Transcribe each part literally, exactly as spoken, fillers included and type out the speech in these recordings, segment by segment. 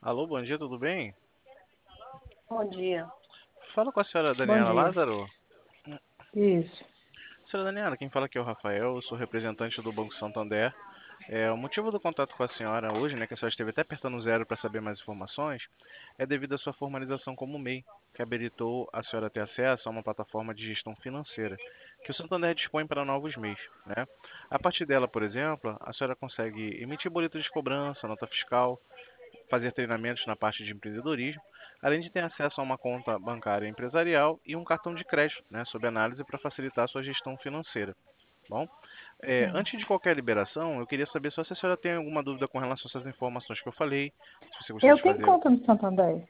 Alô, bom dia, tudo bem? Bom dia. Fala com a senhora Bom Daniela dia. Lázaro. Isso. Senhora Daniela, quem fala aqui é o Rafael, eu sou representante do Banco Santander. É, o motivo do contato com a senhora hoje, né, que a senhora esteve até apertando o zero para saber mais informações, é devido à sua formalização como M E I, que habilitou a senhora a ter acesso a uma plataforma de gestão financeira, que o Santander dispõe para novos M E Is, né? A partir dela, por exemplo, a senhora consegue emitir boleto de cobrança, nota fiscal, fazer treinamentos na parte de empreendedorismo, além de ter acesso a uma conta bancária empresarial e um cartão de crédito, né, sob análise para facilitar a sua gestão financeira. Bom, é, Sim. antes de qualquer liberação, eu queria saber só se a senhora tem alguma dúvida com relação a essas informações que eu falei, se você gostaria Eu de tenho fazer. conta no Santander.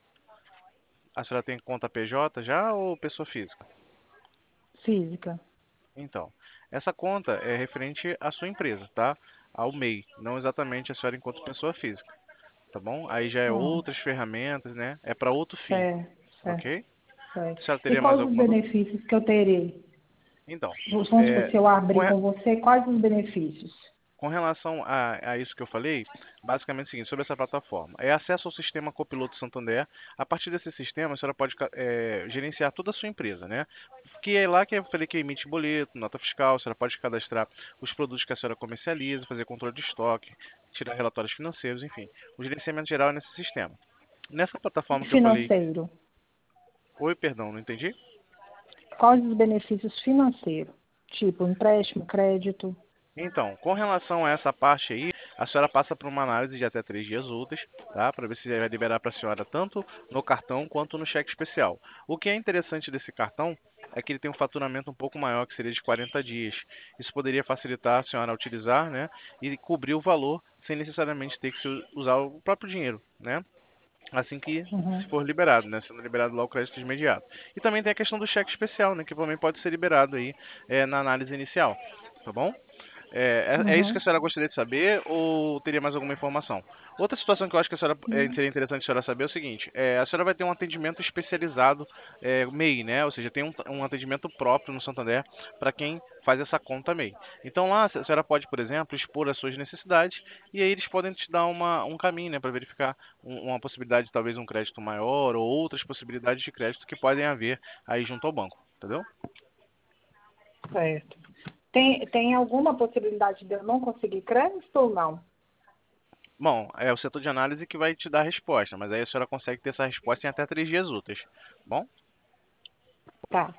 A senhora tem conta P J já ou pessoa física? Física. Então, essa conta é referente à sua empresa, tá? Ao M E I, não exatamente a senhora enquanto pessoa física, tá bom? Aí já é Hum, outras ferramentas, né? É para outro fim, certo, certo, ok? certo. A senhora E teria mais quais os alguma dúvida? benefícios que eu terei? Então, Vamos supor, é, se eu com, abrir re- com você, quais os benefícios? com relação a, a isso que eu falei, basicamente é o seguinte, sobre essa plataforma, é acesso ao sistema Copiloto Santander. A partir desse sistema, a senhora pode ca- é, gerenciar toda a sua empresa, né? Que é lá que eu falei que emite boleto, nota fiscal, a senhora pode cadastrar os produtos que a senhora comercializa, fazer controle de estoque, tirar relatórios financeiros, enfim. O gerenciamento geral é nesse sistema. Nessa plataforma que eu falei, Financeiro. oi, perdão, não entendi? Quais os benefícios financeiros? Tipo, empréstimo, crédito. Então, com relação a essa parte aí, a senhora passa por uma análise de até três dias úteis, tá? Para ver se vai liberar para a senhora tanto no cartão quanto no cheque especial. O que é interessante desse cartão é que ele tem um faturamento um pouco maior, que seria de quarenta dias. Isso poderia facilitar a senhora a utilizar, né? E cobrir o valor sem necessariamente ter que se usar o próprio dinheiro, né? Assim que Uhum, se for liberado, né? Sendo liberado lá o crédito imediato. E também tem a questão do cheque especial, né? Que também pode ser liberado aí eh, na análise inicial, tá bom? É, é é isso que uhum. a senhora gostaria de saber ou teria mais alguma informação? Outra situação que eu acho que a senhora, é, Hum. seria interessante a senhora saber é o seguinte: é, a senhora vai ter um atendimento especializado, é, M E I, né? Ou seja, tem um, um atendimento próprio no Santander para quem faz essa conta M E I. Então lá a senhora pode, por exemplo, expor as suas necessidades e aí eles podem te dar uma, um caminho, né, para verificar um- uma possibilidade de talvez um crédito maior ou outras possibilidades de crédito que podem haver aí junto ao banco, entendeu? Certo. Tem, tem alguma possibilidade de eu não conseguir crédito ou não? Bom, é o setor de análise que vai te dar a resposta, mas aí a senhora consegue ter essa resposta em até três dias úteis. Bom, Tá.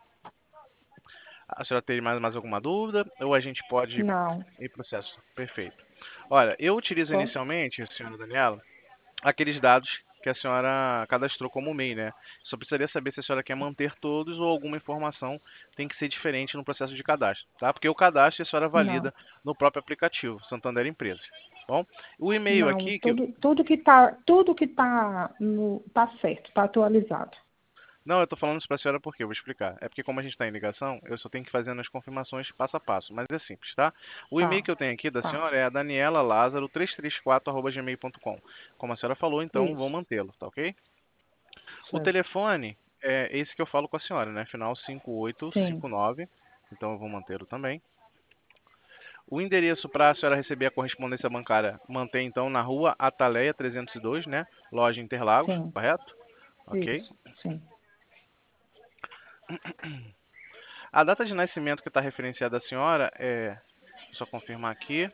a senhora tem mais, mais alguma dúvida? Ou a gente pode Não. ir para o processo? Perfeito. Olha, eu utilizo Pô, inicialmente, senhora Daniela, aqueles dados que a senhora cadastrou como M E I, né? Só precisaria saber se a senhora quer manter todos ou alguma informação tem que ser diferente no processo de cadastro, tá? Porque o cadastro a senhora não. valida no próprio aplicativo, Santander Empresas. Bom, o e-mail Não, aqui que tudo, tudo que tá, tudo que tá no, tá certo, tá atualizado. Não, eu tô falando isso pra senhora porque eu vou explicar. É porque como a gente está em ligação, eu só tenho que fazer as confirmações passo a passo, mas é simples, tá? O e-mail Tá, que eu tenho aqui da tá. senhora é a daniela lazaro três três quatro arroba gmail ponto com. Como a senhora falou, então vou Isso, mantê-lo, tá ok? O certo. telefone é esse que eu falo com a senhora, né? Final cinco oito Sim, cinco nove. Então eu vou mantê-lo também. O endereço para a senhora receber a correspondência bancária mantém então na rua Ataleia trezentos e dois, né? Loja Interlagos, sim, correto? Ok. isso, sim. A data de nascimento que está referenciada à senhora é, só confirmar aqui,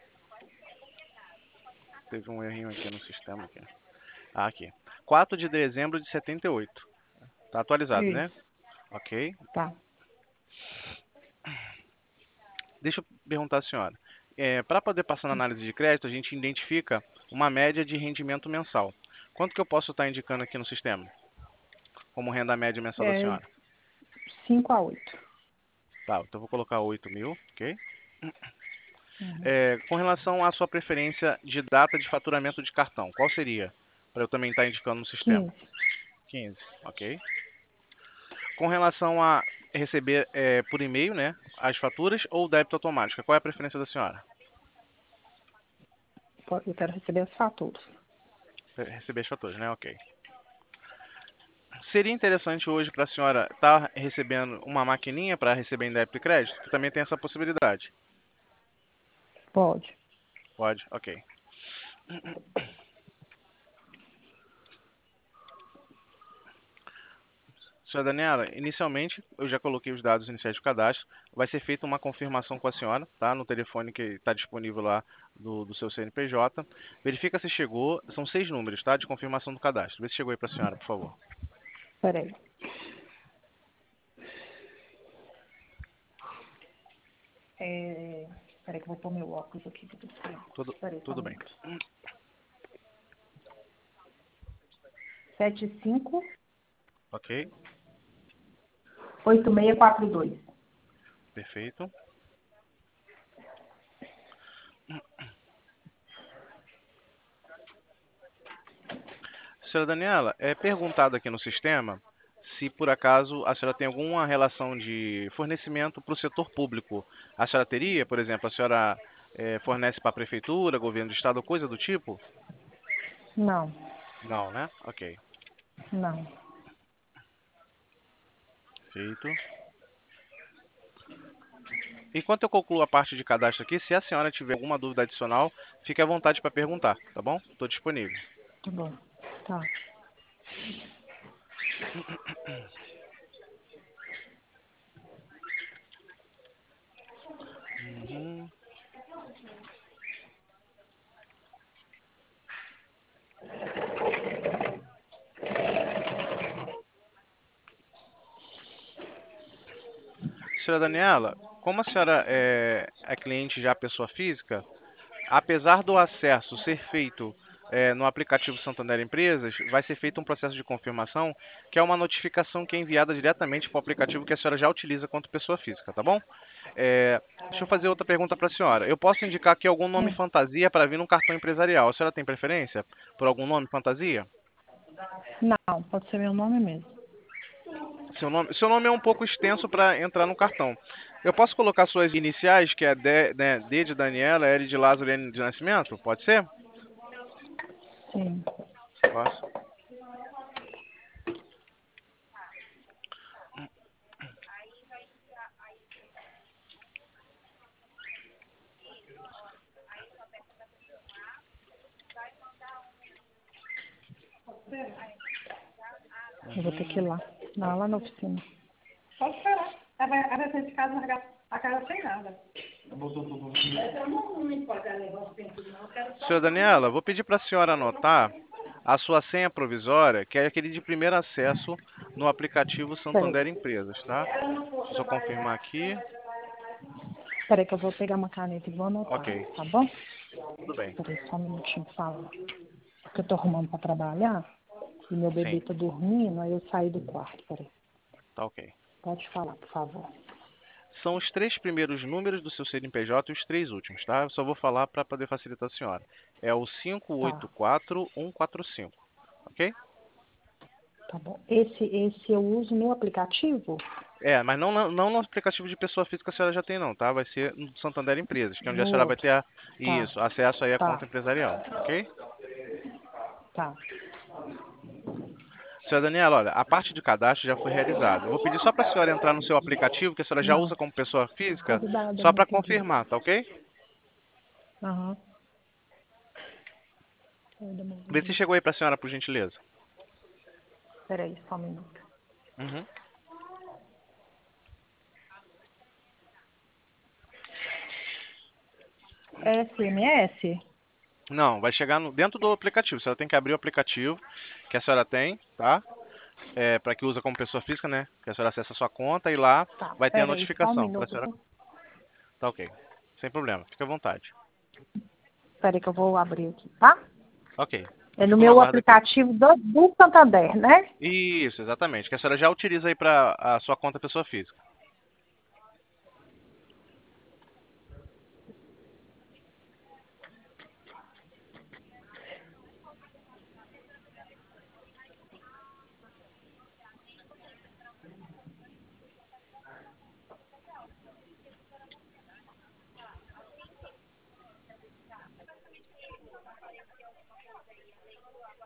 teve um errinho aqui no sistema aqui. Ah, aqui. quatro de dezembro de setenta e oito. Tá atualizado, né? Isso, Ok. tá. Deixa eu perguntar à senhora. É, para poder passar na análise de crédito, a gente identifica uma média de rendimento mensal. Quanto que eu posso estar indicando aqui no sistema? Como renda média mensal da É senhora? cinco a oito. Tá, então eu vou colocar oito mil, ok? Uhum. É, com relação à sua preferência de data de faturamento de cartão, qual seria? Para eu também estar indicando no sistema. quinze. quinze, ok? Com relação a receber é, por e-mail, né, as faturas ou débito automático, qual é a preferência da senhora? Eu quero receber as faturas. Receber as faturas, né? Ok. Seria interessante hoje para a senhora estar recebendo uma maquininha para receber em débito e crédito, que também tem essa possibilidade. Pode. Pode, ok. Senhora Daniela, inicialmente eu já coloquei os dados iniciais do cadastro. Vai ser feita uma confirmação com a senhora, tá? No telefone que está disponível lá do, do seu C N P J. Verifica se chegou. São seis números, tá? De confirmação do cadastro. Vê se chegou aí para a senhora, por favor. Peraí. É... Peraí que eu vou pôr meu óculos aqui. Tudo, Peraí, só um tudo bem. minuto. Sete cinco Ok, oito seis quatro dois. perfeito. Senhora Daniela, é perguntado aqui no sistema se por acaso a senhora tem alguma relação de fornecimento para o setor público. A senhora teria, por exemplo, a senhora eh, fornece para a prefeitura, governo do estado, ou coisa do tipo? Não, Não, né? Ok, não. feito. Enquanto eu concluo a parte de cadastro aqui, se a senhora tiver alguma dúvida adicional, fique à vontade para perguntar, tá bom? Estou disponível. Tá bom. Tá. Uhum. Senhora Daniela, como a senhora é, é cliente já pessoa física, apesar do acesso ser feito é, no aplicativo Santander Empresas, vai ser feito um processo de confirmação, que é uma notificação que é enviada diretamente para o aplicativo que a senhora já utiliza quanto pessoa física, tá bom? É, deixa eu fazer outra pergunta para a senhora. Eu posso indicar aqui algum nome Hum. fantasia para vir num cartão empresarial. A senhora tem preferência por algum nome fantasia? Não, pode ser meu nome mesmo. Seu nome, seu nome é um pouco extenso para entrar no cartão. Eu posso colocar suas iniciais, que é D, né, D de Daniela, L de Lázaro e N de Nascimento? Pode ser? Sim. Posso. Eu vou ter que ir Uhum. lá. Não, lá na oficina. Pode esperar. Ela vai, ela vai sair de casa e largar a casa sem nada. Eu não, não importa levar os pensos, não. Eu quero só. Senhora Daniela, vou pedir para a senhora anotar a sua senha provisória, que é aquele de primeiro acesso no aplicativo Peraí. Santander Empresas, tá? Deixa eu só confirmar aqui. Peraí que eu vou pegar uma caneta e vou anotar, Ok, tá bom? tudo bem. Peraí, só um minutinho, fala. Porque eu tô arrumando pra trabalhar e meu bebê Sim, tá dormindo, aí eu saí do quarto, peraí. tá ok. Pode falar, por favor. São os três primeiros números do seu C N P J e os três últimos, tá? Eu só vou falar para poder facilitar a senhora. É o cinco oito Tá, quatro um quatro cinco, ok? tá bom. Esse, esse eu uso no aplicativo? É, mas não, na- não no aplicativo de pessoa física a senhora já tem não, tá? Vai ser no Santander Empresas, que é onde a No senhora vai outro? ter a- Tá, isso, acesso aí à tá, conta empresarial, ok? tá. Senhora Daniela, olha, a parte de cadastro já foi realizada. Eu vou pedir só para a senhora entrar no seu aplicativo, que a senhora já Não, usa como pessoa física, coisa da, da só minha para pedida. confirmar, tá ok? Aham. Ai, da minha Vê se pedida. chegou aí para a senhora, por gentileza. Peraí, só um minuto. Uhum. S M S? Não, vai chegar no- dentro do aplicativo. A senhora tem que abrir o aplicativo que a senhora tem, tá? É, para que usa como pessoa física, né? Que a senhora acessa a sua conta e lá Tá, vai ter a peraí, só um notificação para a minuto. senhora. Tá ok. Sem problema. Fique à vontade. Peraí que eu vou abrir aqui, tá? Ok. É Eu no fico na meu guarda aqui. aplicativo do, do Santander, né? Isso, exatamente. Que a senhora já utiliza aí para a sua conta pessoa física.